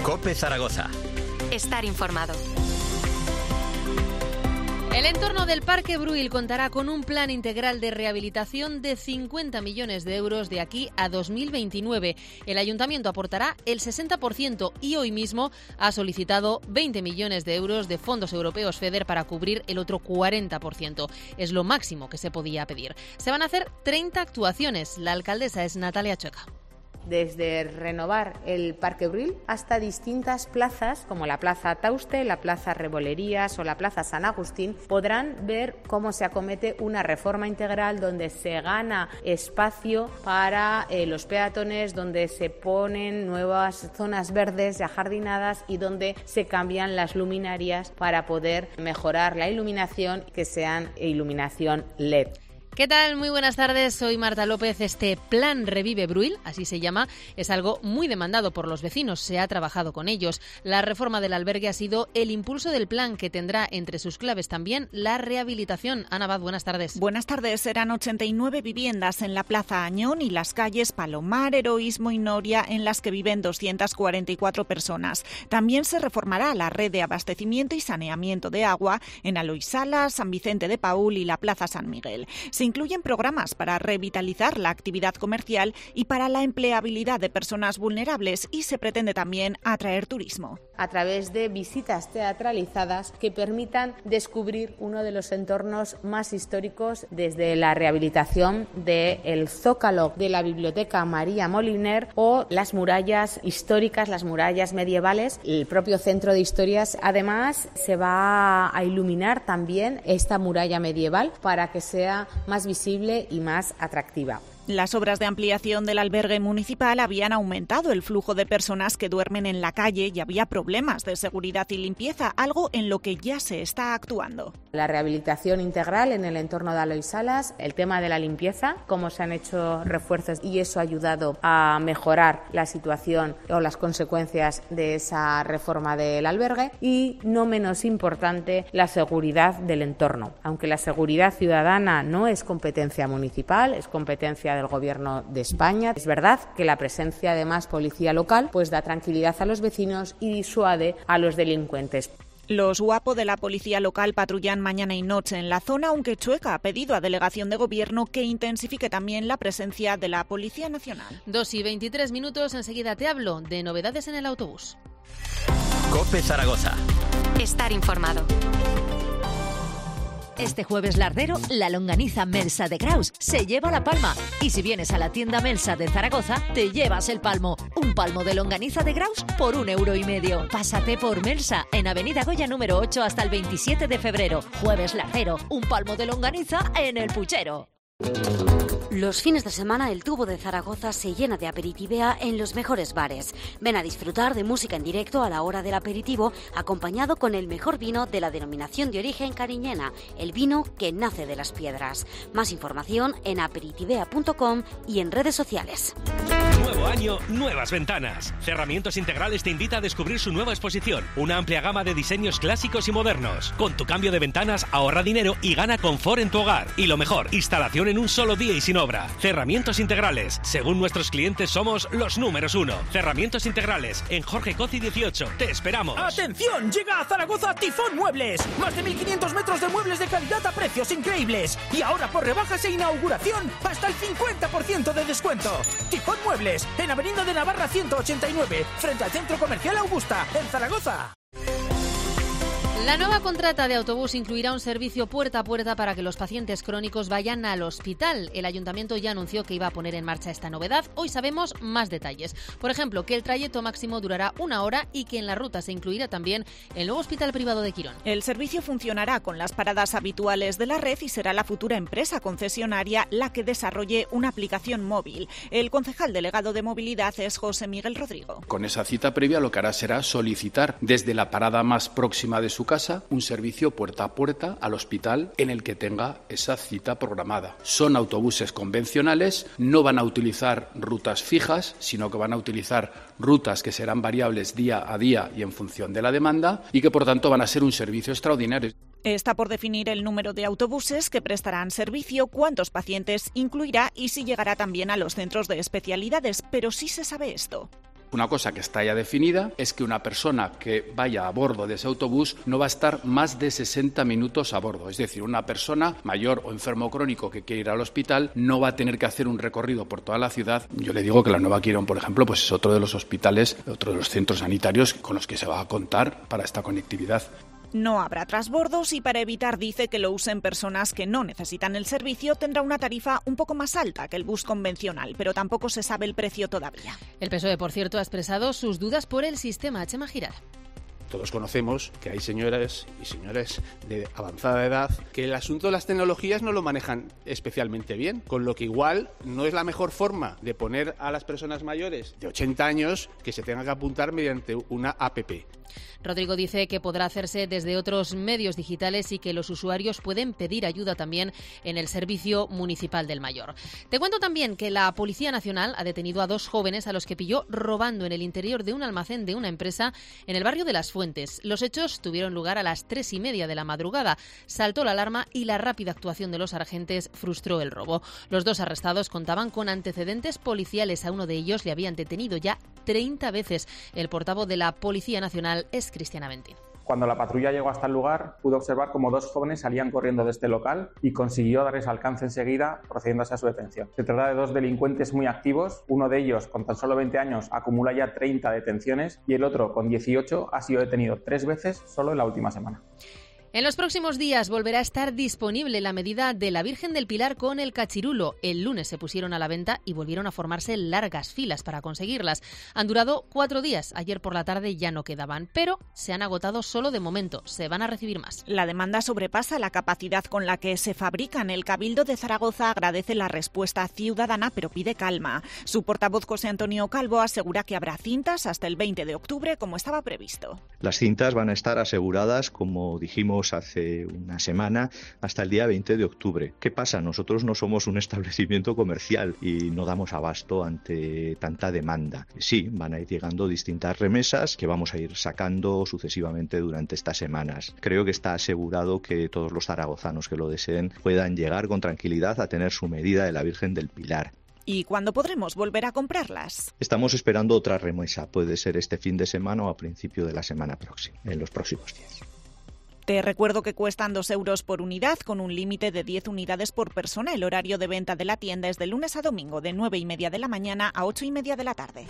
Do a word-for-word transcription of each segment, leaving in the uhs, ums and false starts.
COPE Zaragoza. Estar informado. El entorno del Parque Brühl contará con un plan integral de rehabilitación de cincuenta millones de euros de aquí a dos mil veintinueve. El Ayuntamiento aportará el sesenta por ciento y hoy mismo ha solicitado veinte millones de euros de fondos europeos FEDER para cubrir el otro cuarenta por ciento. Es lo máximo que se podía pedir. Se van a hacer treinta actuaciones. La alcaldesa es Natalia Chueca. Desde renovar el Parque Brühl hasta distintas plazas como la Plaza Tauste, la Plaza Rebolerías o la Plaza San Agustín, podrán ver cómo se acomete una reforma integral donde se gana espacio para eh, los peatones, donde se ponen nuevas zonas verdes y ajardinadas y donde se cambian las luminarias para poder mejorar la iluminación, que sean iluminación L E D. ¿Qué tal? Muy buenas tardes, soy Marta López. Este Plan Revive Brühl, así se llama, es algo muy demandado por los vecinos. Se ha trabajado con ellos. La reforma del albergue ha sido el impulso del plan, que tendrá entre sus claves también la rehabilitación. Ana Abad, buenas tardes. Buenas tardes. Serán ochenta y nueve viviendas en la Plaza Añón y las calles Palomar, Heroísmo y Noria, en las que viven doscientas cuarenta y cuatro personas. También se reformará la red de abastecimiento y saneamiento de agua en Aloisala, San Vicente de Paúl y la Plaza San Miguel. Se incluyen programas para revitalizar la actividad comercial y para la empleabilidad de personas vulnerables, y se pretende también atraer turismo. A través de visitas teatralizadas que permitan descubrir uno de los entornos más históricos, desde la rehabilitación del Zócalo de la Biblioteca María Moliner o las murallas históricas, las murallas medievales, el propio Centro de Historias. Además, se va a iluminar también esta muralla medieval para que sea más visible y más atractiva. Las obras de ampliación del albergue municipal habían aumentado el flujo de personas que duermen en la calle y había problemas de seguridad y limpieza, algo en lo que ya se está actuando. La rehabilitación integral en el entorno de Aloisalas, el tema de la limpieza, cómo se han hecho refuerzos y eso ha ayudado a mejorar la situación o las consecuencias de esa reforma del albergue, y no menos importante, la seguridad del entorno. Aunque la seguridad ciudadana no es competencia municipal, es competencia del Gobierno de España. Es verdad que la presencia de más policía local pues da tranquilidad a los vecinos y disuade a los delincuentes. Los guapos de la policía local patrullan mañana y noche en la zona, aunque Chueca ha pedido a Delegación de Gobierno que intensifique también la presencia de la Policía Nacional. Dos y veintitrés minutos, enseguida te hablo de novedades en el autobús. COPE Zaragoza. Estar informado. Este jueves lardero, la longaniza Melsa de Graus se lleva la palma. Y si vienes a la tienda Melsa de Zaragoza, te llevas el palmo. Un palmo de longaniza de Graus por un euro y medio. Pásate por Melsa, en Avenida Goya número ocho hasta el veintisiete de febrero. Jueves lardero, un palmo de longaniza en el puchero. Los fines de semana el Tubo de Zaragoza se llena de aperitivea en los mejores bares. Ven a disfrutar de música en directo a la hora del aperitivo, acompañado con el mejor vino de la denominación de origen cariñena, el vino que nace de las piedras. Más información en aperitivea punto com y en redes sociales. Nuevo año, nuevas ventanas. Cerramientos Integrales te invita a descubrir su nueva exposición. Una amplia gama de diseños clásicos y modernos. Con tu cambio de ventanas, ahorra dinero y gana confort en tu hogar. Y lo mejor, instalación en un solo día y sin obra. Cerramientos Integrales. Según nuestros clientes, somos los números uno. Cerramientos Integrales, en Jorge Coci dieciocho. Te esperamos. ¡Atención! Llega a Zaragoza Tifón Muebles. Más de mil quinientos metros de muebles de calidad a precios increíbles. Y ahora por rebajas e inauguración, hasta el cincuenta por ciento de descuento. Tifón Muebles, en Avenida de Navarra ciento ochenta y nueve, frente al Centro Comercial Augusta, en Zaragoza. La nueva contrata de autobús incluirá un servicio puerta a puerta para que los pacientes crónicos vayan al hospital. El ayuntamiento ya anunció que iba a poner en marcha esta novedad. Hoy sabemos más detalles. Por ejemplo, que el trayecto máximo durará una hora y que en la ruta se incluirá también el nuevo hospital privado de Quirón. El servicio funcionará con las paradas habituales de la red y será la futura empresa concesionaria la que desarrolle una aplicación móvil. El concejal delegado de movilidad es José Miguel Rodrigo. Con esa cita previa lo que hará será solicitar desde la parada más próxima de su casa un servicio puerta a puerta al hospital en el que tenga esa cita programada. Son autobuses convencionales, no van a utilizar rutas fijas, sino que van a utilizar rutas que serán variables día a día y en función de la demanda, y que por tanto van a ser un servicio extraordinario. Está por definir el número de autobuses que prestarán servicio, cuántos pacientes incluirá y si llegará también a los centros de especialidades, pero sí se sabe esto. Una cosa que está ya definida es que una persona que vaya a bordo de ese autobús no va a estar más de sesenta minutos a bordo. Es decir, una persona mayor o enfermo crónico que quiere ir al hospital no va a tener que hacer un recorrido por toda la ciudad. Yo le digo que la Nueva Quirón, por ejemplo, pues es otro de los hospitales, otro de los centros sanitarios con los que se va a contar para esta conectividad. No habrá trasbordos y para evitar, dice, que lo usen personas que no necesitan el servicio, tendrá una tarifa un poco más alta que el bus convencional, pero tampoco se sabe el precio todavía. El P S O E, por cierto, ha expresado sus dudas por el sistema. Chema Girard. Todos conocemos que hay señoras y señores de avanzada edad que el asunto de las tecnologías no lo manejan especialmente bien, con lo que igual no es la mejor forma de poner a las personas mayores de ochenta años que se tengan que apuntar mediante una app. Rodrigo dice que podrá hacerse desde otros medios digitales y que los usuarios pueden pedir ayuda también en el Servicio Municipal del Mayor. Te cuento también que la Policía Nacional ha detenido a dos jóvenes a los que pilló robando en el interior de un almacén de una empresa en el barrio de Las Fuentes. Los hechos tuvieron lugar a las tres y media de la madrugada. Saltó la alarma y la rápida actuación de los agentes frustró el robo. Los dos arrestados contaban con antecedentes policiales. A uno de ellos le habían detenido ya treinta veces. El portavoz de la Policía Nacional es Cristian Aventín. Cuando la patrulla llegó hasta el lugar, pudo observar cómo dos jóvenes salían corriendo de este local y consiguió darles alcance enseguida, procediendo a su detención. Se trata de dos delincuentes muy activos. Uno de ellos, con tan solo veinte años, acumula ya treinta detenciones y el otro, con dieciocho, ha sido detenido tres veces solo en la última semana. En los próximos días volverá a estar disponible la medida de la Virgen del Pilar con el cachirulo. El lunes se pusieron a la venta y volvieron a formarse largas filas para conseguirlas. Han durado cuatro días. Ayer por la tarde ya no quedaban, pero se han agotado solo de momento. Se van a recibir más. La demanda sobrepasa la capacidad con la que se fabrican. El Cabildo de Zaragoza agradece la respuesta ciudadana, pero pide calma. Su portavoz, José Antonio Calvo, asegura que habrá cintas hasta el veinte de octubre, como estaba previsto. Las cintas van a estar aseguradas, como dijimos hace una semana, hasta el día veinte de octubre. ¿Qué pasa? Nosotros no somos un establecimiento comercial y no damos abasto ante tanta demanda. Sí, van a ir llegando distintas remesas que vamos a ir sacando sucesivamente durante estas semanas. Creo que está asegurado que todos los zaragozanos que lo deseen puedan llegar con tranquilidad a tener su medida de la Virgen del Pilar. ¿Y cuándo podremos volver a comprarlas? Estamos esperando otra remesa. Puede ser este fin de semana o a principio de la semana próxima, en los próximos días. Te recuerdo que cuestan dos euros por unidad, con un límite de diez unidades por persona. El horario de venta de la tienda es de lunes a domingo, de nueve y media de la mañana a ocho y media de la tarde.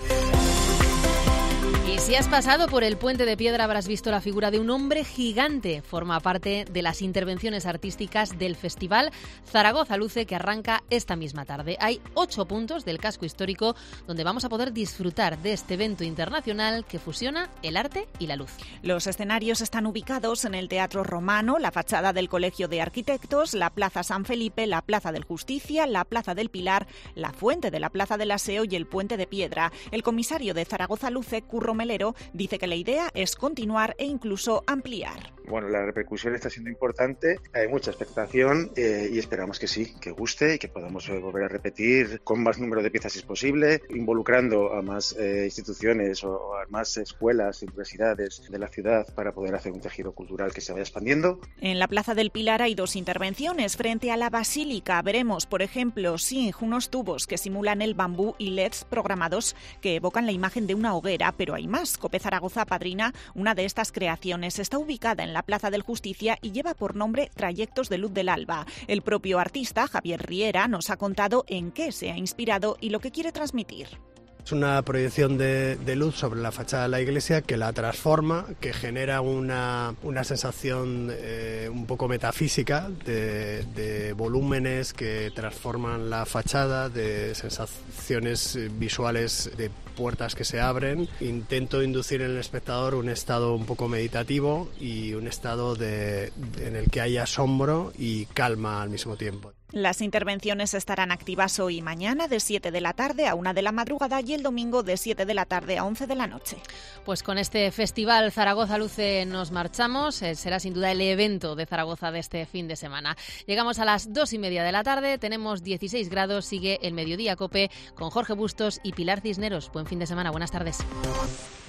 Y si has pasado por el Puente de Piedra habrás visto la figura de un hombre gigante. Forma parte de las intervenciones artísticas del Festival Zaragoza Luce, que arranca esta misma tarde. Hay ocho puntos del casco histórico donde vamos a poder disfrutar de este evento internacional que fusiona el arte y la luz. Los escenarios están ubicados en el Teatro Romano, la fachada del Colegio de Arquitectos, la Plaza San Felipe, la Plaza del Justicia, la Plaza del Pilar, la Fuente de la Plaza del Aseo y el Puente de Piedra. El comisario de Zaragoza Luce, Curro Melero, dice que la idea es continuar e incluso ampliar. Bueno, la repercusión está siendo importante, hay mucha expectación eh, y esperamos que sí, que guste y que podamos eh, volver a repetir con más número de piezas si es posible, involucrando a más eh, instituciones o a más escuelas y universidades de la ciudad para poder hacer un tejido cultural que se vaya expandiendo. En la Plaza del Pilar hay dos intervenciones. Frente a la Basílica veremos, por ejemplo, Sing, unos tubos que simulan el bambú y L E Ds programados que evocan la imagen de una hoguera, pero hay más. Cope Zaragoza padrina una de estas creaciones. Está ubicada en la Plaza del Justicia y lleva por nombre Trayectos de Luz del Alba. El propio artista, Javier Riera, nos ha contado en qué se ha inspirado y lo que quiere transmitir. Es una proyección de, de luz sobre la fachada de la iglesia que la transforma, que genera una, una sensación eh, un poco metafísica de, de volúmenes que transforman la fachada, de sensaciones visuales de puertas que se abren. Intento inducir en el espectador un estado un poco meditativo y un estado de, de, en el que haya asombro y calma al mismo tiempo. Las intervenciones estarán activas hoy y mañana de siete de la tarde a una de la madrugada y el domingo de siete de la tarde a once de la noche. Pues con este Festival Zaragoza Luce nos marchamos. Eh, será sin duda el evento de Zaragoza de este fin de semana. Llegamos a las dos y media de la tarde, tenemos dieciséis grados, sigue el Mediodía Cope con Jorge Bustos y Pilar Cisneros. Buen fin de semana, buenas tardes.